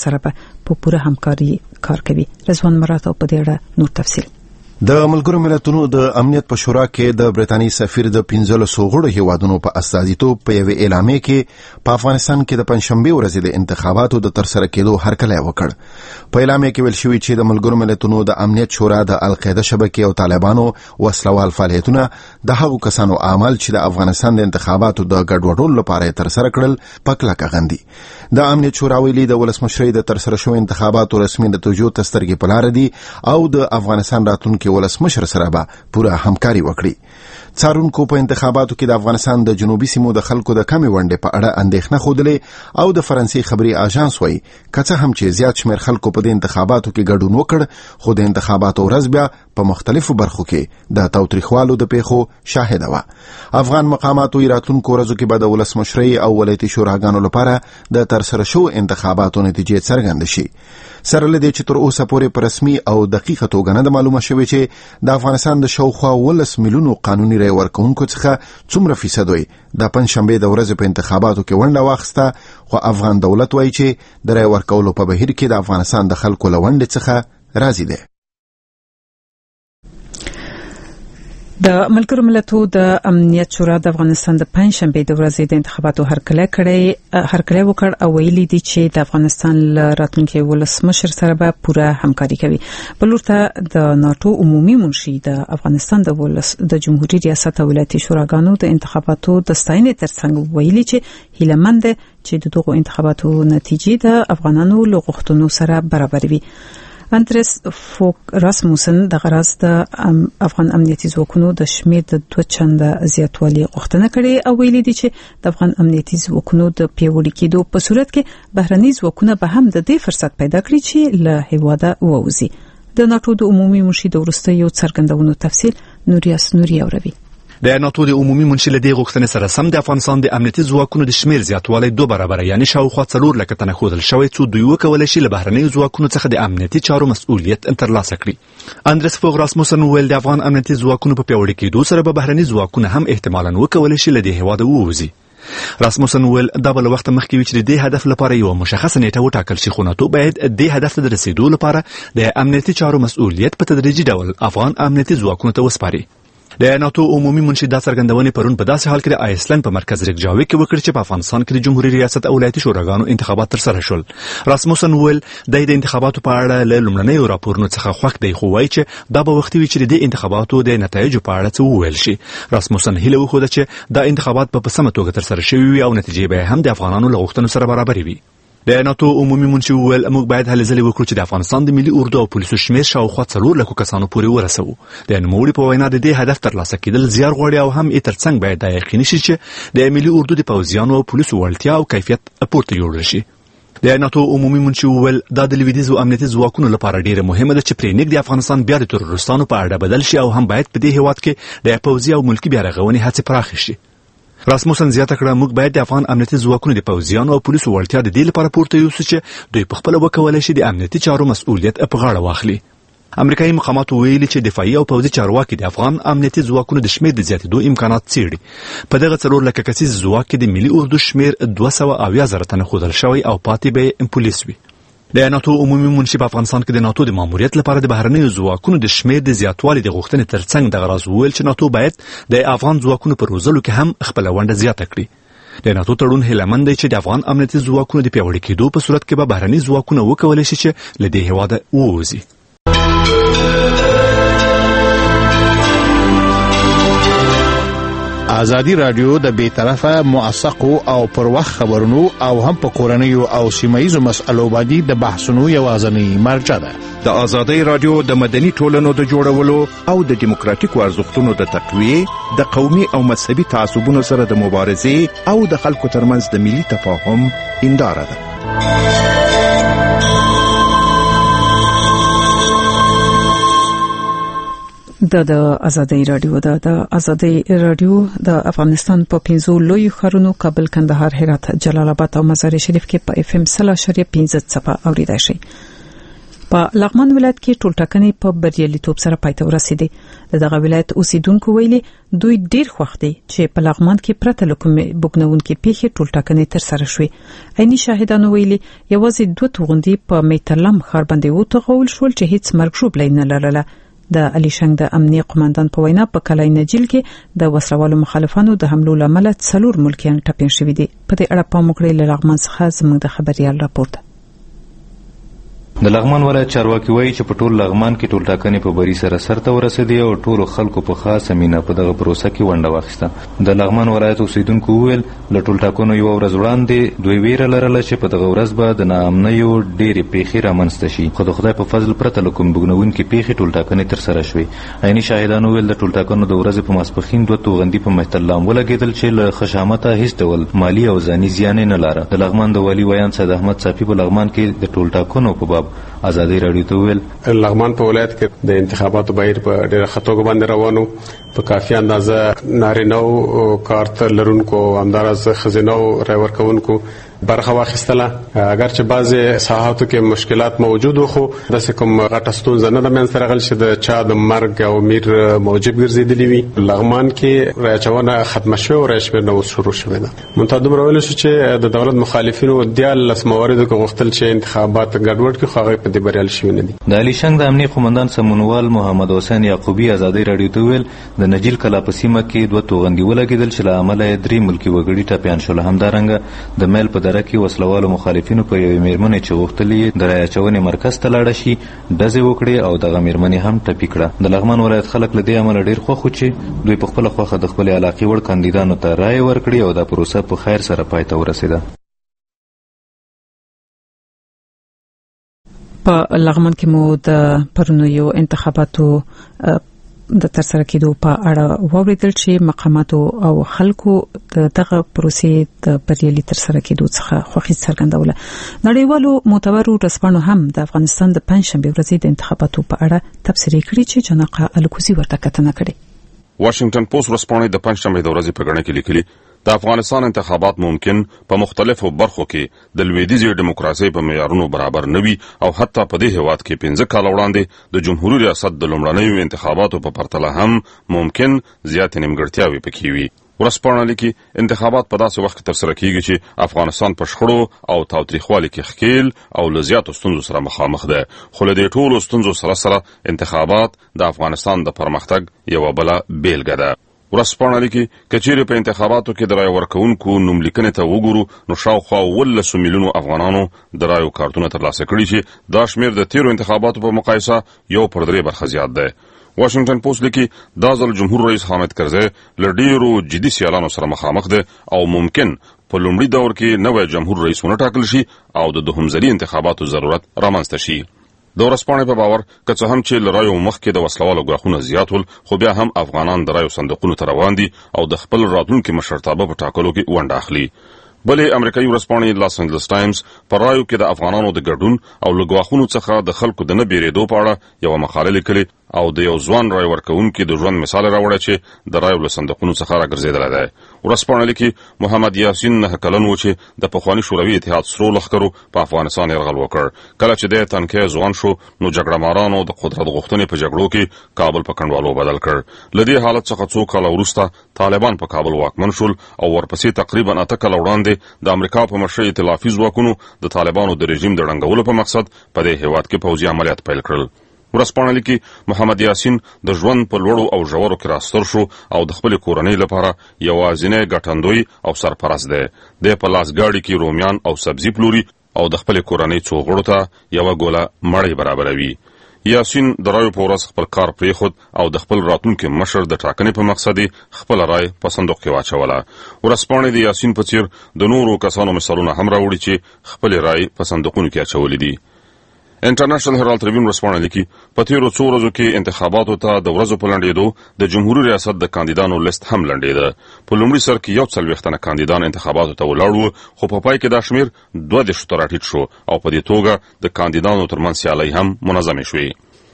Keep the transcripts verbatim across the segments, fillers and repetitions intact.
سره په پوره همکاري کار کوي. رضوان مراد په دې اړه نور تفصیل. د ملګرو ملتونو د امنیت په شورا کې د برتانی سفیر د پنځلسو غړو هیوادونو په استازیتوب په یو اعلامیه کې په افغانستان کې د پنځشنبه ورځې د انتخاباتو د ترسره کېدو هرکلی وکړ. په اعلامیه کې ویل شوی چې د ملګرو ملتونو د امنیت شورا د القاعده شبکې او طالبانو وسلوال فعالیتونه د هغو کسانو عمل چې د افغانستان د انتخاباتو د ګډوډولو لپاره ترسره کړل په کلکه غندي. د امنیت شورا ویلي د ولسمشرۍ د ترسره شوی انتخاباتو رسمي نتیجو ته سترګې په لار دي او د افغانستان راتلونکي ولسمشر سره به پوره همکاري وکړي. څارونکو په انتخاباتو کې د افغانستان د جنوبي سیمو د خلکو د کمی ونډې په اړه اندېښنه خوده او د فرانسې خبري اژانس وایي کڅه هم چې زیات شمېر خلکو په دې انتخاباتو کې ګډون وکړ خو د انتخاباتو ورځ بیا په مختلفو برخو کې د تاوتریخوالو د پیښو شاهد و. افغان مقاماتو راتلونکو ورځو کې به د ولسمشرۍ او ولایتي شوراګانو لپاره د ترسره شو انتخاباتو نتیجې څرګندې شي. سره لدې چې تر اوسه پورې په رسمي او دقیقه توګه نه معلومه شوې چې د افغانستان د شاوخوا ولس میلیونو قانوني رای ورکوونکو څخه څومره فیصد وي د پنځشنبه د ورځې په انتخاباتو کې ونډه واخیسته خو افغان دولت وایي چې د رای ورکولو په بهیر کې د افغانستان د خلکو له ونډې څخه راضي دی. د ملګرو ملتونو د امنیت شورا د افغانستان د پنځشنبه د ورځې د انتخاباتو هرکلی کړی هرکلی وکړ او ویلي دي چې د افغانستان راتلونکي ولسمشر سره به پوره همکاري کوي. بل ورته د ناتو عمومي منشي د افغانستان د ولس د جمهوریت ریاست او ولایتي شوراګانو د انتخاباتو د ستاینې ترڅنګ ویلي چې هیلمند چې د دغو انتخاباتو نتیجې د افغانانو له غوښتنو سره برابر وي. اندرس فوک راسموسن د غراز د افغان امنیتي ځواکونو د شمیر د دوه چنده زیاتوالي غوښتنه کړې او ویلي دي چې د افغان امنیتي ځواکونو د پیاوړي کېدو په صورت کې بهرني ځواکونه به هم د دې فرصت پیدا کړي چې له هیواده ووځي. د ناتو د عمومي منشي د وروستیو څرګندونو تفصیل نوریاس نوري اوروي. د ناتو د عمومي منشي له دې غوښتنې سره سم د افغانستان د امنیتي ځواکونو د شمیر زیاتوالی دوه برابر یعنی شاوخوا څلور لکه تنه ښودل شوی څو دوی وکولای شي له بهرنیو ځواکونو څخه د امنیتي چارو مسؤلیت ترلاسه کړي. اندرس فوک راسموسن ویل د افغان امنیتي ځواکونو په پیاوړي کېدو سره به بهرني ځواکونه هم احتمالاً وکولای شي له دې هیواده ووځي. راسموسن ویل دا بل وخت مخکې وی چې د دې هدف لپاره یو مشخصه نیټه وټاکل شي خو ناتو باید د هدف ته رسیدو لپاره د امنیتي چارو مسؤلیت په تدریجي ډول افغان امنیتي ځواکونو ته وسپاري. د ناتو عمومي منشي د څرګندونې پرون په داسې حال کې د آیسلند په مرکز ریکجاویک کې وکړ چې په افغانستان کې د جمهوریت ریاست او ولایتي شوراګانو انتخابات ترسره شول. راسموسن ویل د انتخاباتو په اړه له لومړنیو راپورونو څخه خوښ دی خو وایي چې دا به وختي وي چې د انتخاباتو د نتایجو په اړه څه وویل شي. راسموسن هیله وښوده چې دا انتخابات په سمه توګه ترسره شوي وي او نتیجې به هم د افغانانو له غوښتنو سره برابر وي. د ناتو عمومي منشي ویل موږ باید هلې ځلې وکړو چې د افغانستان د ملي اردو او پولیسو شمیر شاوخوا څلور لکو کسانو پورې ورسوو. د نوموړي په وینا د دې هدف ترلاسه کېدل زیار غواړي او هم یې ترڅنګ باید دا یقیني شي چې د ملي اردو د پوځیانو او پولیسو وړتیا او کیفیت پورته جوړ شي. د ناتو عمومي منشي ویل دا د لویدیځو امنیتي ځواکونو لپاره ډیره مهمه ده چې پرې نږدې افغانستان بیا د تروریستانو په اړه بدل شي او هم باید په دې هیواد کې د پوځي او ملکي بیارغونې هڅې پراخې شي. راسموسن زیاته کړه موږ باید د افغان امنیتي ځواکونو د پوځیانو او پولیسو وړتیا د دې لپاره پورته یوسو چې دوی په خپله وکولای شي د امنیتي چارو مسؤلیت په غاړه واخلي. امریکایي مقاماتو ویلي چې دفاعي او پوځي چارواکي د افغان امنیتي ځواکونو د شمیر د زیاتېدو امکانات څېړي. په دغه څلور لکه کسیز ځواک کې د ملي اردو شمیر دوه سوه اویا زره تنه ښودل شوی او پاتې به پولیس وي. د ناتو عمومي منشي په افغانستان کې د ناتو د ماموریت لپاره د بهرنیو ځواکونو د شمیر د زیاتوالي د غوښتنې ترڅنګ دغه راز وویل چې ناتو باید د افغان ځواکونو په روزلو کې هم خپله ونډه زیاته کړي. د ناتو تړون هیلهمند دی چې د افغان امنیتي ځواکونو د پیاوړي کېدو په صورت کې به بهرني ځواکونه وکولای شي چې له دې هیواده ووځي. ازادي رادیو د بیطرفه موثقو او پر وخت خبرونو او هم په کورنیو او سیمایي مسایلو باندې د بحثونو یوازینی مرجع ده. د ازادي رادیو د مدني ټولنو د جوړولو او د دیموکراتیکو ارزښتونو د تقویه د قومي او مذهبي تعصبونو سره د مبارزې او د خلکو ترمنځ د ملي تفاهم هنداره ده. د د ازادي رادیو د د ازادي رادیو د افغانستان په پنځو لوی ښارونو کابل، کندهار، هرات، جلال آباد او مزار شریف کې په اف ام صفر شریف پنځه څپه اوریدای شي. په لغمان ولایت کې ټولټاکنې په بریالیتوب سره پای ته ورسېدې. دغه ولایت اوسیدونکو ویلي دوی ډیر خوښ دي چې په لغمان کې پرته لکه بوګنونکو پیښې ټولټاکنې تر سره شوې. عیني شاهدانو ویلي یوازې دوه توغندي په میترلم ښار باندې وتغول شول چې هیڅ مرګ ژوبلی نه لرله. د علي شنګ د امنیه قوماندان په وینا په کلای نجیل کې د وسلوالو مخالفانو د حملو لامل څلور ملکیان ټپین شوي دي. په دې اړه پام وکړئ له لغمان څخه زموږ د خبريال راپورته. د لغمان ولایت چارواکي وایي چې په ټول لغمان کې ټولټاکنې په بری سره سرته ورسېدې او ټولو خلکو په خاصه مینه په دغه پروسه کې ونډه واخیسته. د لغمان ولایت اوسیدونکو وویل له ټولټاکنو یوه ورځ وړاندې دوی ویره لرله چې په دغه ورځ به د ناامنیو ډېرې پیښې رامنځته شي، خو د خدای په فضل پرته له کوم بوږنوونکې پیښې ټولټاکنې ترسره شوې. عیني شاهدانو وویل د ټولټاکنو د ورځې په ماسپښین دوه توغندي په مهترلام ولګېدل چې له خشامته هیڅ ډول مالي او ځاني زیان یې نه لاره. د لغمان د والي ویان سید احمد صافي په لغمان کې د ټولټاکنو په باب ازادي راډیو ته وویل لغمان په ولایت کې د انتخاباتو بهیر په ډېره ښه توګه باندې روانو، په کافي اندازه نارینه‌و کارت لرونکو همداراز ښځینه‌و رای ورکوونکو برخه واخیستله. اگر چې بعضې ساحاتو کې مشکلات موجود وو خو داسې کوم غټه ستونزه نه ده منځته راغلې چې د چا د مرګ او میر موجب ګرځېدلي وي. لغمان کې رای اچونه ختمه شوې او رای شمېرنه اوس شروع شوې ده. منتها دومره ویلی شو چې د دولت مخالفینو دیارلس مواردو کې غوښتل چې انتخابات ګډوډ کړي خو هغوی په دې بریالي شوي نه دي. د علي شنګ د امنیه قومندان سمونوال محمد حسین یعقوبي ازادي راډیو ته وویل د نجیل کلا په سیمه کې دوه توغندي ولګېدل چې له امله یې درې ملکي وګړي ټپیان شول. همدارنګه د میل په دره کې وسلوالو مخالفینو په یوې میرمنې چې غوښتلې د رای اچونې مرکز ته لاړه شي ډزې وکړې او دغه میرمنې هم ټپي کړه. د لغمان ولایت خلک له دې امله ډېر خوښ وو چې دوی په خپله خوښه د خپلې علاقې وړ کاندیدانو ته رایې ورکړې او دا پروسه په خیر سره پای ته ورسېده. په لغمان کې مو د پرونو یو انتخاباتو د ترسره کېدو په اړه واوریدل چې مقاماتو او خلکو دغه پروسې د بریالي ترسره کېدو څخه خوښي څرګندوله. نړیوالو معتبرو رسنیو هم د افغانستان د پنځشنبې ورځې د انتخاباتو په اړه تبصرې کړې چې جناقه الکوزي ورته کتنه کړې. واشنگټن پوسټ ورځپاڼې د پنځشنبې د ورځې په غڼه کې لیکلي د افغانستان انتخابات ممکن په مختلفو برخو کې د لویدیځې دیموکراسۍ په معیارونو برابر نه وي او حتی په دې هیواد کې پنځه کاله وړاندې د جمهوریت ریاست د لومړنیو انتخاباتو په پرتله هم ممکن زیاتې نیمګړتیاوې پکې وي. ورځپاڼه لیکي انتخابات په داسې وخت کې ترسره کیږي چې افغانستان په شخړو او تاوتریخوالي کې ښکیل او له زیاتو ستونزو سره مخامخ ده، خو له دې ټولو ستونزو سره سره انتخابات د افغانستان د پرمختګ یوه بله بیلګه ده. ورځپاڼه لیکي که چیرې په انتخاباتو کې د رای ورکوونکو نوملیکنې ته وګورو نو شاوخوا اوولسو میلیونو افغانانو د رایو کارتونه ترلاسه کړي چې دا شمېر د تیرو انتخاباتو په مقایسه یو پر درې برخه زیات دی. واشنگټن پوسټ لیکي دا ځل جمهور رئیس حامد کرزی له ډېرو جدي سیالانو سره مخامخ دی او ممکن په لومړي دور کې نوی جمهور رئیس ونه ټاکل شي او د دوهم ځلي انتخاباتو ضرورت رامنځته شي. د ورځپاڼې په باور که څه هم چې له رایو مخکې د وسلوالو ګواښونه زیات ول خو بیا هم افغانان د رایو صندوقونو ته روان دي او د خپل راتلونکي مشرتابه په ټاکلو کې ونډه اخلي. بلې امریکایي ورځپاڼې لاس انجلس ټایمز په رایو کې د افغانانو د ګډون او له ګواښونو څخه د خلکو د نه بیرېدو په اړه یوه مقاله لیکلې او د یو ځوان رای ورکوونکي د ژوند مثال راوړی چې د رایو له صندوقونو څخه راګرځېدلی دی. ورځپاڼه لیکي محمد یاسین نهه کلن و چې د پخواني شوروي اتحاد سرو لښکرو په افغانستان یرغل وکړ. کله چې دی تنکی ځوان شو نو جګړه مارانو د قدرت غوښتنې په جګړو کې کابل په کنډوالو بدل کړ. له دې حالت څخه څو کاله وروسته طالبان په کابل واکمن شول او ورپسې تقریبا اته کاله وړاندې د امریکا په مشرۍ ائتلافي ځواکونو د طالبانو د رژیم د ړنګولو په مقصد په دې هیواد کې پوځي عملیات پیل کړل. ورځپاڼه لیکي محمد یاسین د ژوند په لوړو او ژورو کې راستر شو او د خپلې کورنۍ لپاره یوازینی ګټندوی او سرپرست دی. دی په لاسګاډي کې رومیان او سبزي پلوري او د خپلې کورنۍ څو غړو ته یوه ګوله مړۍ برابروي. یاسین د رایو په ورځ خپل کار پرېښود او د خپل راتلونکي مشر د ټاکنې په مقصد یې خپله رای په صندوق کې واچوله. ورځپاڼې د یاسین په څیر د نورو کسانو مثالونه هم راوړي چې خپلې رای په صندوقونو کې اچولې دي. انټرنیشنل هرالد ټریبیون ورځپاڼه لیکي په تیرو څو ورځو کې انتخاباتو ته د ورځو په لنډېدو د جمهوري ریاست د کاندیدانو لیست هم لنډېده. په لومړي سر کې یو څلوېښت تنه کاندیدان انتخاباتو ته ولاړ وو خو په پای کې دا شمېر دوه دېرشو ته راټیټ شو او په دې توګه د کاندیدانو ترمنځ سیالۍ هم منظمې شوې.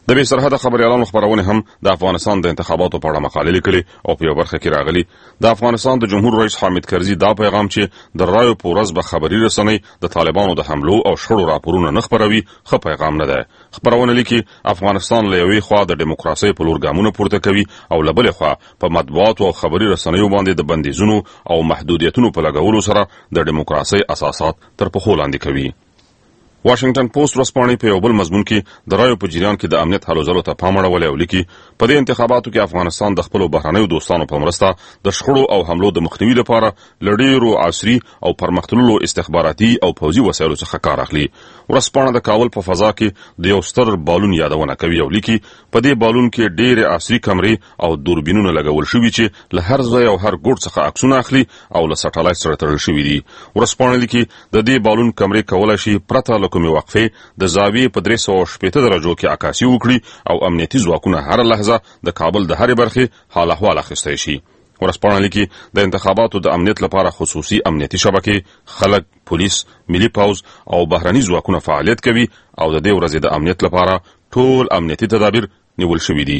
د بې سرحده خبريالانو خبرونه هم د افغانستان د انتخاباتو په اړه مقالې لیکلي او په یو برخه کې راغلي. د افغانستان د جمهور رئیس حامد کرزي دا پیغام چې د رایو په ورځ به خبري رسنۍ د طالبانو د حملو او شخړو راپورونه نه خپروي ښه پیغام نه ده. خبرونه لیکي افغانستان له یوې خوا د دیموکراسۍ په لور ګامونه پورته کوي او له بلې خوا په مطبوعاتو او خبري رسنیو باندې د بندیزونو او محدودیتونو په لګولو سره د دیموکراسۍ اساسات تر پښو لاندې کوي. واشنگټن پوسټ ورځپاڼې په یو بل مضمون کې د رایو په جریان کې د امنیت هلو ځلو ته پام اړولی او لیکي په دې انتخاباتو کې افغانستان د خپلو بهرنیو دوستانو په مرسته د شخړو او حملو د مخنیوي لپاره له ډېرو عصري او پرمختللو استخباراتي او پوځي وسایلو څخه کار اخلي. ورځپاڼه د کابل په فضا کې د یو ستر بالون یادونه کوي او لیکي په دې بالون کې ډېرې عصري کمرې او دوربینونه لګول شوي چې له هر ځای او هر ګوټ څخه عکسونه اخلي او له سټلایټ سره تړل شوي دي. ورځپاڼه لیکي د دې بالون کمرې کولی شي پرته له کومې وقفې د زاویې په درې سوه شپېته درجو کې عکاسي وکړي او امنیتي ځواکونه هره لحظه د کابل د هرې برخې حال احوال اخیستی شي. ورځپاڼه لیکي د انتخاباتو د امنیت لپاره خصوصي امنیتي شبکې، خلک، پولیس، ملي پوځ او بهرني ځواکونه فعالیت کوي او د دې ورځې د امنیت لپاره ټول امنیتي تدابیر نیول شوي دي.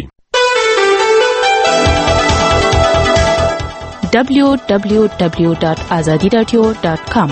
دبلیو دبلیو دبلیو ډاټ ازادي راډیو ډاټ کام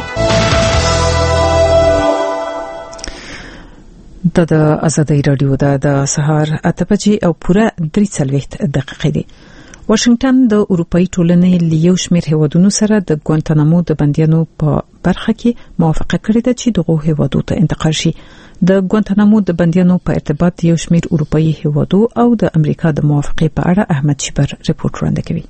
د ازادي راډیو د سهار اته بجې او پوره درې څلوېښت دقیقې دي. واشنگټن د اروپאי ټولنې لیو شمیر هیوادونو سره د ګوانتانامو د بندیانو په برخه کې موافقه کړې ده چې دغه هیوادو ته انتقال شي. د ګوانتانامو د بندیانو په ارتباط یو شمیر اروپאי هیوادو او د امریکا د موافقې په اړه احمد شبر رپورټ وړاندې کوي.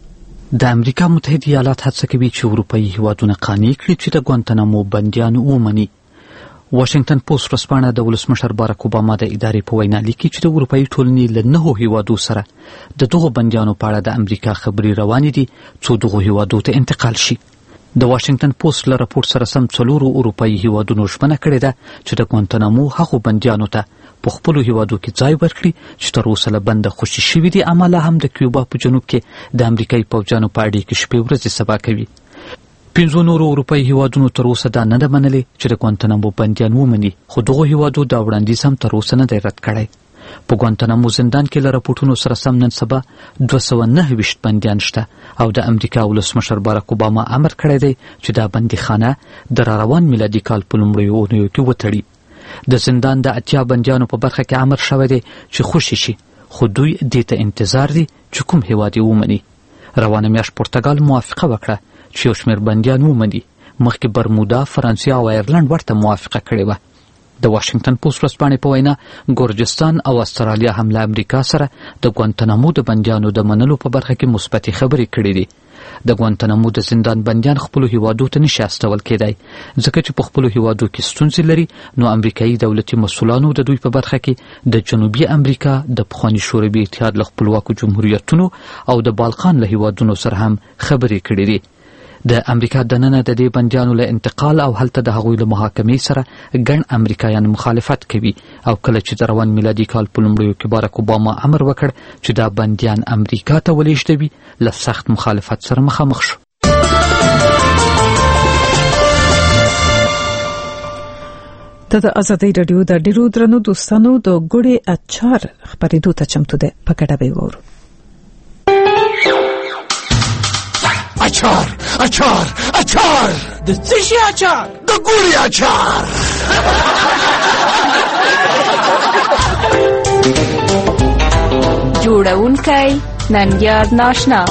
د امریکا متحده ایالات هڅه کوي چې اروپאי هیوادونه قانع کړي چې د ګوانتانامو بندیان ومني. واشنگټن پوسټ ورځپاڼه د ولسمشر باراک اوباما د ادارې په وینا لیکي چې د اروپאי ټولنې له نهو هیوادو سره د دغو بندیانو په اړه د امریکا خبرې روانې دي څو دغو هیوادو ته انتقال شي. د واشنگټن پوسټ له راپور سره سم څلورو اروپאי هیوادونو ژمنه کړې ده چې د ګوانتانامو هغو بندیانو ته په خپلو هیوادو کې ځای ورکړي چې تر اوسه له بنده خوشي شوي دي، اما لا هم د کیوبا په جنوب کې د امریکایي پوځیانو په اړه کې شپې ورځې سبا کوي. پنځو نورو اروپאי هیوادونو تر اوسه دا نه ده منلې چې د ګوانتانامو بندیان ومني، خو دغو هیوادو دا وړاندیز هم تر اوسه نه دی رد کړی. په ګوانتانامو زندان کې له راپورټونو سره سم نن سبا دوه سوه نهه ویشت بندیان شته او د امریکا ولسمشر باراک اوباما امر کړی دی چې دا بندیخانه د راروان میلادي کال په لومړیو اونیو کې وتړي. د زندان د اتیا بندیانو په برخه کې امر شوی دی چې خوشي شي، خو دوی دې ته انتظار دي چې کوم هیواد یې ومني. روانه میاشت پرتګال موافقه وکړه چې یو شمېر بندیان ومني. مخکې برمودا، فرانسې او آیرلنډ ورته موافقه کړې وه. د واشنگټن پوسټ ورځپاڼې په وینا ګورجستان او استرالیا هم له امریکا سره د ګوانتانامو د بندیانو د منلو په برخه کې مثبتې خبرې کړې دي. د ګوانتانامو د زندان بندیان خپلو هیوادو ته نشي استول کېدای ځکه چې په خپلو هیوادو کې ستونزې لري، نو امریکایي دولتي مسؤلانو د دوی په برخه کې د جنوبي امریکا د پخواني شوروي اتحاد له خپلواکو جمهوریتونو او د بالقان له هیوادونو سره هم خبرې کړې دي. د امریکا دننه د دې بندیانو له انتقال او هلته د هغوی له محاکمې سره ګڼ امریکایان مخالفت کوي او کله چې د روان میلادي کال په لومړیو کې باراک اوباما امر وکړ چې دا بندیان امریکا ته ولېږدوي، له سخت مخالفت سره مخامخ شو. د ازادي راډیو د ډیرو درنو دوستانو د ګوړې اچار خبرېدو ته چمتو ده، په ګډه به وورو. اچار اچار اچار د څه شي اچار؟ د ګوړې اچار. جوړونکی ننګیار ناشنا.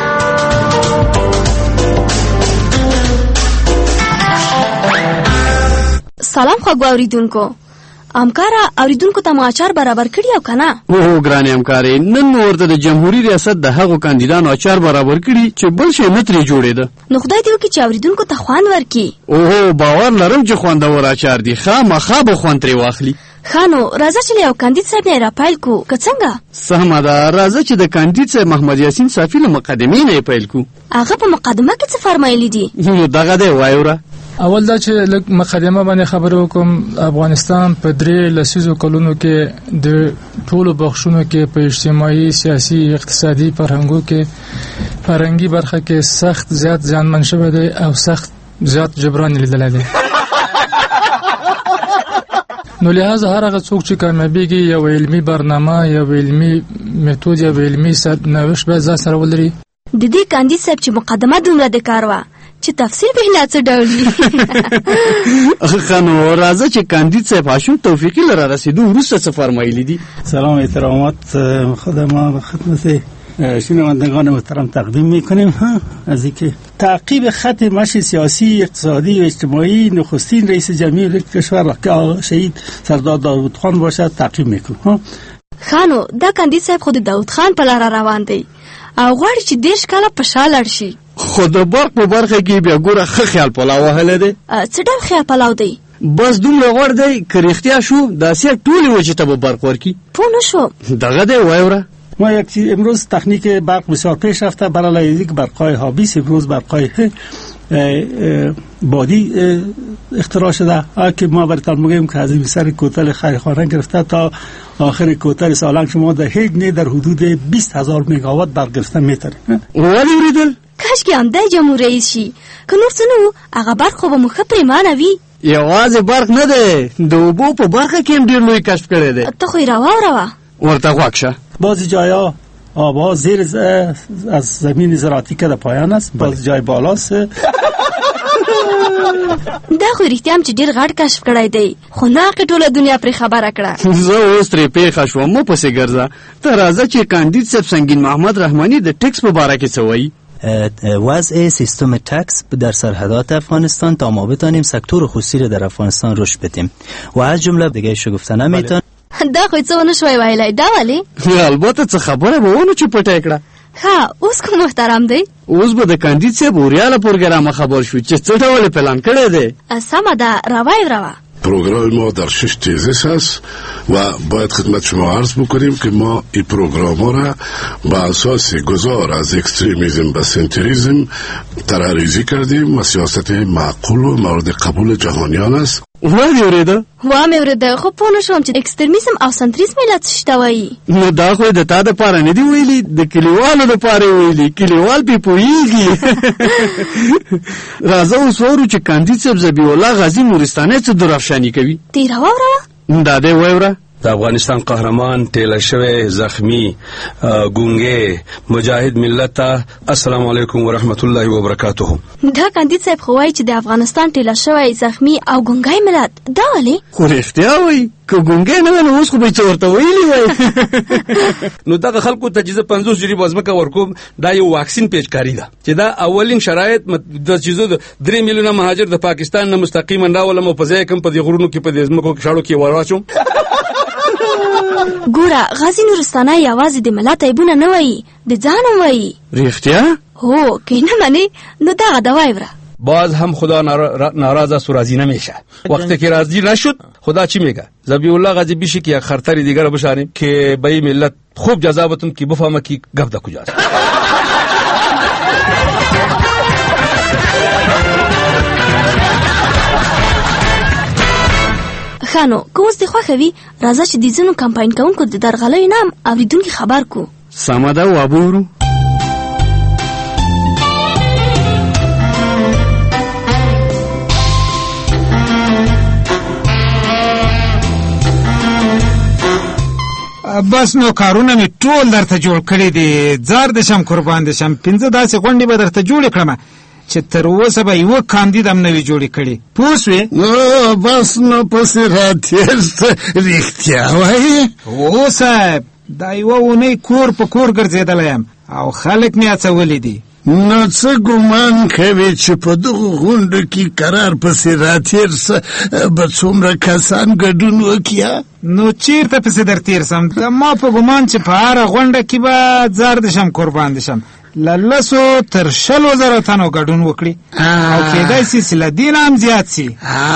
سلام خو اوریدونکو، امکارا اوریدونکو ته اچار برابر کړی او کنه؟ اوه ګرانې امکارې، نن ورته د جمهوریت ریاست د هغو کاندیدانو اچار برابر کړي چې بل شی نه ترې جوړېده. نو خدای دې وکړي چې اوریدونکو ته خوند ورکړي. اوه باور لرم چې خوندور اچار دي، خامخا به خوند ترې واخلي. ښه نو راځه چې له یو کاندید صاحب نه یې راپیل کړو، که څنګه؟ سمه ده، راځه چې د کاندید صاحب محمد یاسین صافي له مقدمې نه یې پیل کړو. هغه په مقدمه کې څه فرمایلي دي؟ نو دغه دی وایوره. اول دا چې لږ مقدمه باندې خبرې وکم. افغانستان په درې لسیزو کلونو کې د ټولو بخښونو کې په اجتماعي، سیاسي، اقتصادي، فرهنګو کې فرهنګي برخه کې سخت زیات زیانمن شوی دی او سخت زیات جبران لیدلی دی. نو لہذا هر هغه څوک چې کامیابیږي یو علمي برنامه یو علمي میتود یو علمي سرنوشت به ځان سره ولري. د دې کاندید صاحب چې مقدمه دومره د کار وه چې تفصیل به لا څه ډول وي. خانو راځه چې کاندید صاحب هاشم توفیقی لره رسیدو وروسته څه فرمایلی دي. سلام احترامات خدمات خدمت شنوندگان محترم تقدیم میکنیم از اینکه تعقیب خط مشی سیاسی اقتصادی و اجتماعی نخستین رئیس جمهور کشور که شهید سردار داوود خان باشد تعقیب میکنیم. خانو دا کاندید صاحب خود داوود خان په لار روان دی او غواړي چې دیش کاله په شا لاړ شي. خو د برق په برخه کې بیا ګوره ښه خیال پلاو وهلی دی. څه ډول خیال پلاو دی؟ بس دومره غوړ دی که رښتیا شو د اسیا ټولې وچې ته به برق ورکړي. پوه نه شوم. دغه دی وایوره ما یک چیز امروز تکنیک برق بسیار پیش رفته برای یک برقای هابیس امروز برقای بادی اختراع شده که ما براتون میگیم که از این سر کوتل خیرخانه گرفته تا آخر کوتل سالنگ شما در هیچ نه در حدود بیست هزار مگاوات برق گرفته میتره. ولی وریدل کاش که هم د جمهور رئیس شي که نور څه نه و هغه برق خو به مو ښه پرېمانه وي. یوازې برق نه دی د اوبو په برخه کې هم ډېر لوی کشف کړی دی. ته خو یې راواوروه ورته غوږ شه. بعضی جایا آبها زیر از زمین زراعتی که در پایان است بعضی جای بالاست. دا خو رښتیا هم چې ډېر غټ کشف کړی دی خو ناقې ټوله دنیا پرې خبره کړه. زه اوس ترې پېښه شوم مه پسې ګرځه. ته راځه چې کاندید صاحب سنگین محمد رحمانی د ټکس په باره کې څه وایي. وضع سیستم تکس در سرحدات افغانستان تا ما بتانیم سکتور خصوصی را در افغانستان رشد بدیم و از جمله دیگه شگفته نمیتون. دا خو څه ونه شوی ویلی دا ولې؟ البته څه خبره به ونه چې پټه کړه. ها اوس کوم محترم دی؟ اوس به د کاندید صاحب اوریاله پروګرام خبر شو چې څه ډول پلان کړی دی. سمه ده روای روه. پروگرام ما در شش تیزیس هست و باید خدمت شما عرض بکنیم که ما این پروگرام ها را با اساس گذار از اکستریمیزم به سنتریزم طرحریزی کردیم و سیاست معقول و مورد قبول جهانیان است. وای اوریده؟ وا مې اوریده خو پوه نه شوم چې اکستریمیزم او سنتریزم یې لا څه شته وایي. نو دا خو د تا دپاره نه دي ویلي د کلیوالو دپاره یې ویلي کلیوال پې پوهېږي. راځه اوس واورو چې کاندید صاحب ذبیح الله غازي نورستاني څه درافشاني کوي. دې راواوروه. دا دی وایوره. د افغانستان قهرمان تیله شوی زخمی ګونګې مجاهد ملت ته السلام علیکم ورحمت الله وبرکاته. دا کاندید صاحب خو وایي چې د افغانستان تیله شوی زخمی او ګونګی ملت دا ولې؟ خو رښتیا وایي که ګونګی نه وی نو اوس خو به یې څه ورته ویلي وای. نو دغه خلکو ته چې زه پنځوس جریبه ځمکه ورکوم دا یو واکسین پیچکاري ده چې دا اولین شرایط د چې زه د درې میلیونه مهاجر د پاکستان نه مستقیما راولم او په ځای کوم په دې غرونو کې په دې ځمکو کې شاړو کې ورواچوم. ګوره غازي نورستاني یوازې د ملت عیبونه نه وایي د ځان هم وایي. رښتیا؟ هو که نه منې نو دغه ده وایوره. باز هم خدا ناراض است و راضی نمیشه. وقتی که راضی نشد خدا چی میگه؟ ذبیح الله غازی بیشه که یک خرطری دیگر رو بشانیم که به این ملت خوب جزا بتون که بفهمه که گپ ده کجاست. خانو که اوس دې خوښه وي راځه چې د ځینو کمپاین کوونکو د درغلیو نه هم اورېدونکي خبر کړو. سمه ده وابورو. بس نو کارونه می ټول درته جوړ کړي دي. زار د شم قربان د شم پنځه داسې غونډې به درته جوړې کړم چې تر اوسه به یوه کاندید هم نه وي جوړې کړي. پوه سوې؟ نو بس نو پسې راتېر شه رښتیا وایې؟ هو صاحب دا یوه اونۍ کور په کور ګرځېدلی یم او خلک مې اڅولي دي. نو څه ګمان کوي چې په دغو غونډو کې قرار پسې راتېر شه به څومره کسان ګډون وکړي؟ نو چیرته پسې در تېر سم؟ ما په ګمان چې په هره غونډه کې به زار د شم قربان د شم له لسو تر شلو زره تنو ګډون وکړي او کېدای سي چې له دې نه هم زیات سي.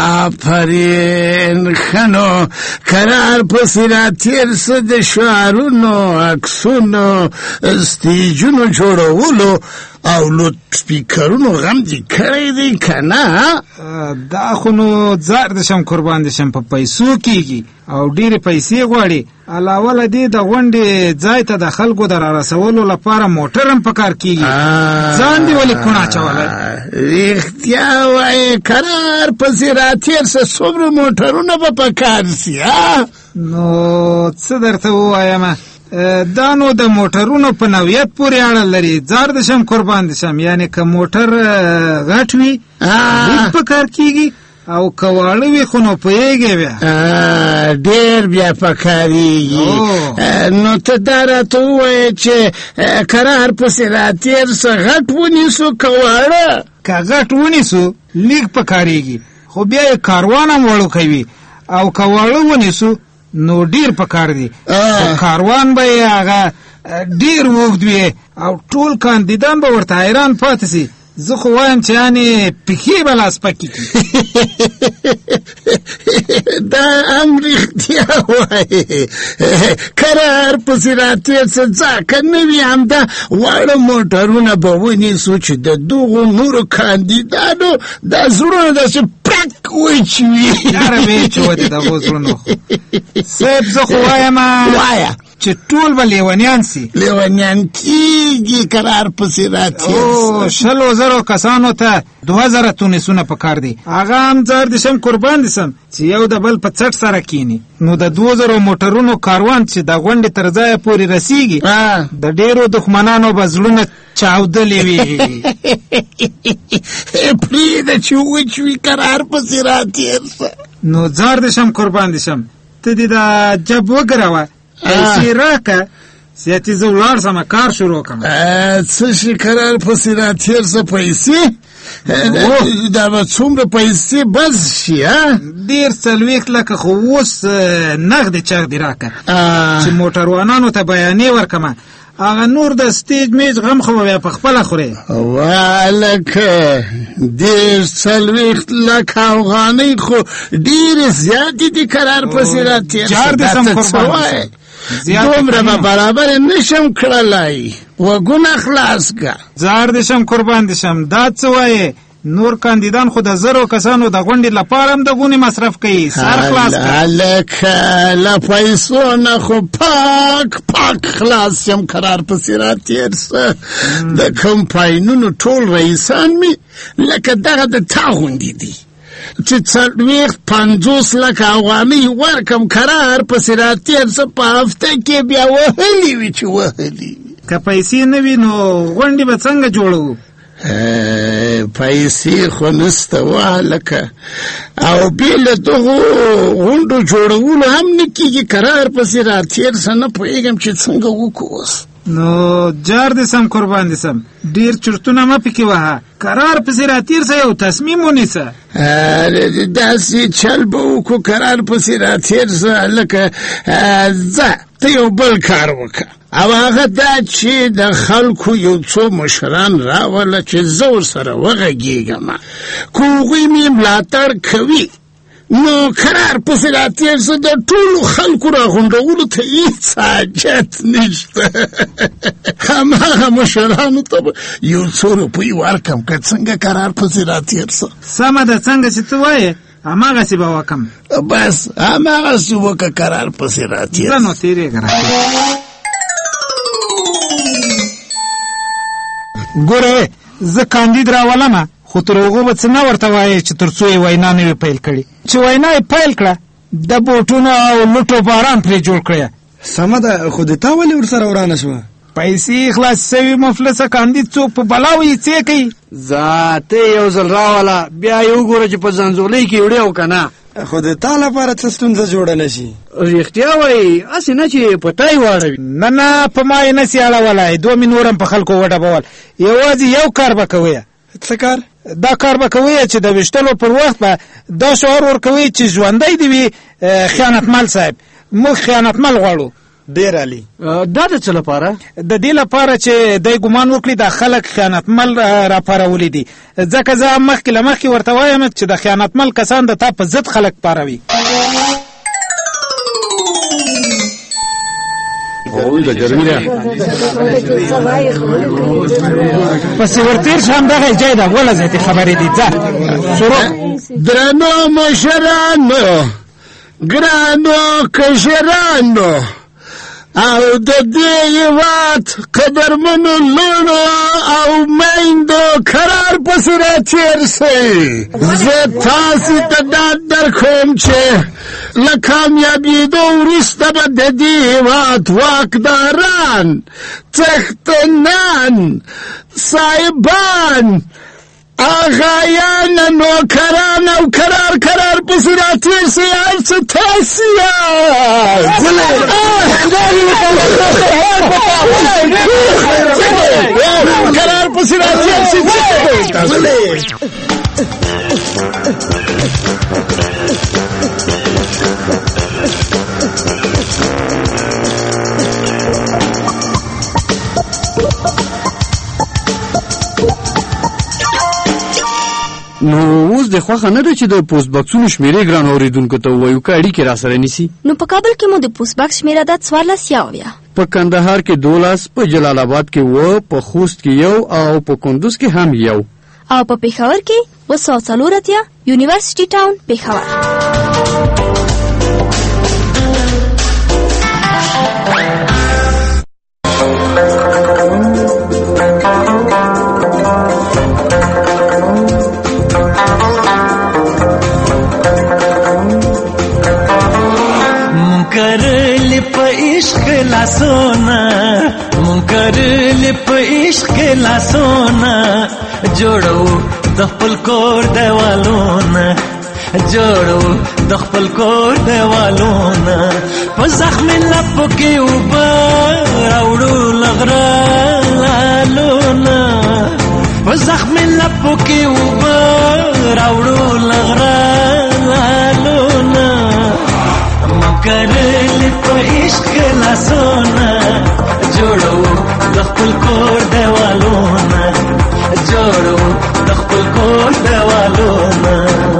آفرین ښه نو قرار پسې راتېر شه د شعارونو عکسونو سټیجونو جوړولو او لوډ سپیکرونو غم دې کړی دی که نه؟ دا خو نو زار د شم قربان د شم په پیسو کېږي او ډېرې پیسې غواړي. علاوه له دې د غونډې ځای ته د خلکو د رارسولو لپاره موټر هم پکار کېږي. ځان دې ولې کوڼ اچولی؟ رښتیا وایې کرار پسې راتېر شه، څومره موټرونه به پکار سي. نو څه درته ووایم، دا نو د موټرونو په نوعیت پورې اړه لري. زار د شم قربان د شم، یعنی که موټر غټ وي لیک پکار کېږي او که واړه وي خو نو پوهېږې بیا ډېر بیا پکارېږي. نو ته دا راته ووایې چې کرار پسې راتېر شه، غټ ونیسو که واړه؟ که غټ ونیسو لیک پکارېږي، خو بیا یې کاروان هم وړو کوي، او که واړه ونیسو نو ډیر پکار دی. کاروان به یې هغه ډیر اوږد وي او ټول کاندیدان به ورته حیران پاتې سي. زه خو وایم چې یعنې پښې به لا سپکې کړي. دا هم رښتیا وایې، کرار پسې راتېر شه، ځکه نه وي همدا واړه موټرونه به ونیسو چې د دغو نورو کاندیدانو دا زړونه داسې پرک وچوي. یاره ویې چودې دغو زړونو. صاحب زه خو وایم وایه چې ټول به لیونیان سي. لیونیان کېږي کرار پسې راتېر شه. شلو زرو کسانو ته دوه زره تونسونه پکار دي. هغه هم زار د شم قربان دي سم چې یو د بل په څټ سره کینی. نو د دوه زرو موټرونو کاروان چې د غونډې تر ځایه پورې رسیږي، د ډېرو دښمنانو به زړونه چاودلې وي. پرېږده چې وچوي، کرار پسې راتېر شه. نو زار د شم قربان دي شم، ته دې دا جب وګروه، پیسې راکه، زیاتې زه ولاړ سمه کار شروع کړم. څه شي کرار پسې راتېر شه؟ پیسې؟ دا به څومره پیسې بس شي؟ ډېر څلوېښت لکه، خو اوس نغدې چغدې راکه چې موټروانانو ته بیانې ورکړمه. هغه نور د سټیج میج غم خو بیا په خپله خورې. والکه ډېر څلوېښت لکه افغانۍ خو ډېرې زیاتې دي. کرار پسې راتېر شه، دا څه وایې؟ دومره به برابر نشم کړلی، وګونه خلاص که. زار د شم قربان د شم، دا څه وایې؟ نور کاندیدان خو د زرو کسانو د غونډې لپاره هم د غونې مصرف کوي. سر خلاص که. هلکه له پیسو نه خو پاک پاک خلاص یم. کرار پسې راتېر شه. د کمپاینونو ټول رئیسان مې لکه دغه د تا غوندې دي چې څلوېښت پنځوس لکه افغانۍ ورکم. کرار پسې راتېر شه، په هفته کې بیا وهلي وي چې وهلي وي. که پیسې نه وي نو غونډې به څنګه جوړوو؟ پیسې خو نسته وهلکه، او بې له دغو غونډو جوړولو هم نه کېږي. کرار پسې راتېر شه، نه پوهېږم چې څنګه وکړو اوس. نو جار دې سم قربان دې سم، ډېر چرتونه مه پکې وهه، کرار پسې راتېر شه، یو تصمیم ونیسه. داسې چل به وکړو، کرار پسې راتېر شه. لکه ځه ته یو بل کار وکړه، او هغه دا چې د خلکو یو څو مشران راوله چې زه ورسره وغږېږم، که هغوی مې ملاتړ کوي نو کرار پسې راتېر شه. د ټولو خلکو راغونډولو ته هېڅ حاجت نشته. هماغه مشرانو ته به یو څو روپۍ ورکړم، که څنګه کرار پسې راتېر شه. سمه ده، څنګه چې ته وایې هماغسې به وکړم. بس هماغسې وکړه، کرار پسې راتېر شه. نو تېرېږه ګوره، زه کاندید راولمه، خو تر هغو به څه نه ورته وایې چې تر څو یې وینا نه وي پیل کړې. چې وینا یې پیل کړه، د بوټونو او لوټو باران پرې جوړ کړی. سمه ده، خو د تا ولې ورسره ورانه شوه؟ پیسې خلاص سوي مفلسه کاندید څوک په بلاو یې څه کوي. ذاته یو ځل راوله، بیا یې وګوره چې په زنځولۍ کې وړې او که نه. خو د تا لپاره څه ستونزه جوړه نه شي. رښتیا وایي، هسې نه چې په تا یې واړوي. نه نه، په ما یې نسي اړولی. دوه مې نور هم په خلکو وډبول. یوازې یو کار به کوئ. څه کار؟ دا کار به کوئ چې د ویشتلو پر وخت به دا شعار ورکوئ چې ژوندی دې وي خیانتمل صاحب، موږ خیانتمل غواړو. ډېر عالي. دا د څه لپاره؟ د دې لپاره چې دی ګمان وکړي دا خلک خیانتمل راپارولي دي، ځکه زه مخکې له مخکې ورته وایم چې د خیانتمل کسان د تا په ضد خلک پاروي. اوس د ګرمي ده پسې ورتیر شم دغه ځای ده ولا زه خبرې دي ځه شروع درنو مشرانو ګرانو کشرانو او د دې هېواد قدرمنو لوڼو او میندو قرار پسې راتېر سئ زه تاسې ته ډاډ درکوم چې له کامیابېدو وروسته به د دې هېواد واکداران څښتنان صاحبان آغایان نوکران او کرار کرار پسی راتیر سی آرچه تاسیان کرار پسی راتیر سی تاسیان نو اوس د خوښه نه ده چې د پوسټ باکسونو شمیرې ګران اورېدونکو ته ووایو که اړیکې راسره نیسي نو په کابل کې مو د پوسټ باکس شمیره ده څوارلس یا اویا په کندهار کې دولس په جلال آباد کې اوه په خوست کې یو او په کندوز کې هم یو او په پېښور کې اوه سوه څلور اتیا یونیورسټي ټاون پېښور کرل په عشق لاسونه مون کرل په عشق لاسونه جوړو د خپل کور دیوالونه جوړو د خپل کور دیوالونه په زخم لپو کې اوبه راوړو لغره لالونه په زخم لپو کې اوبه راوړو لغره لالونه کرل په عشق لاسونه جوړو د خپل کور دیوالونه جوړو د خپل کور دیوالونه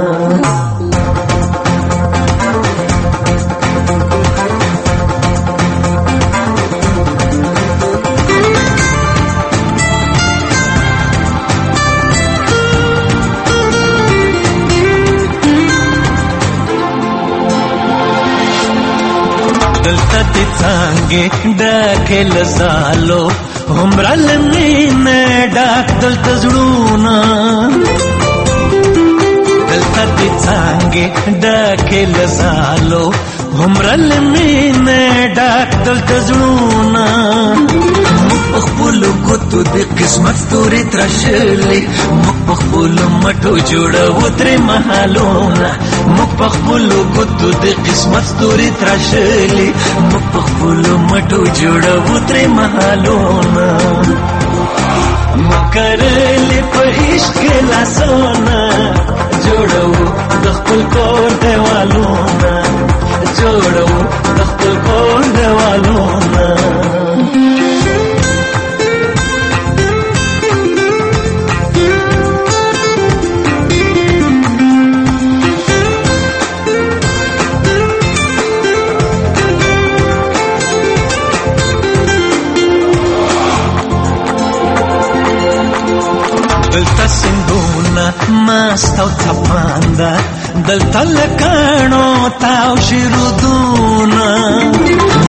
دلته دې څانګې ډکې له زالو هومره له مینې ډک دلته زړونه دلته دې څانګې ډکې له زالو هومره له مینې ډک دلته زړونه موږ په خپلو ګوتو د قسمت ستوري تراشلې موږ په خپلو مټو جوړوو ترې محلونه موږ په خپلو ګوتو د قسمت ستوري تراشلې موږ په خپلو مټو جوړوو ترې محلونه موږ کرلې په عشق لاسونه جوړوو د خپل کور دیوالونه جوړوو د خپل کور دیوالونه دلته سندونه مست او څپانده دلته لکڼو تاو شي رودونه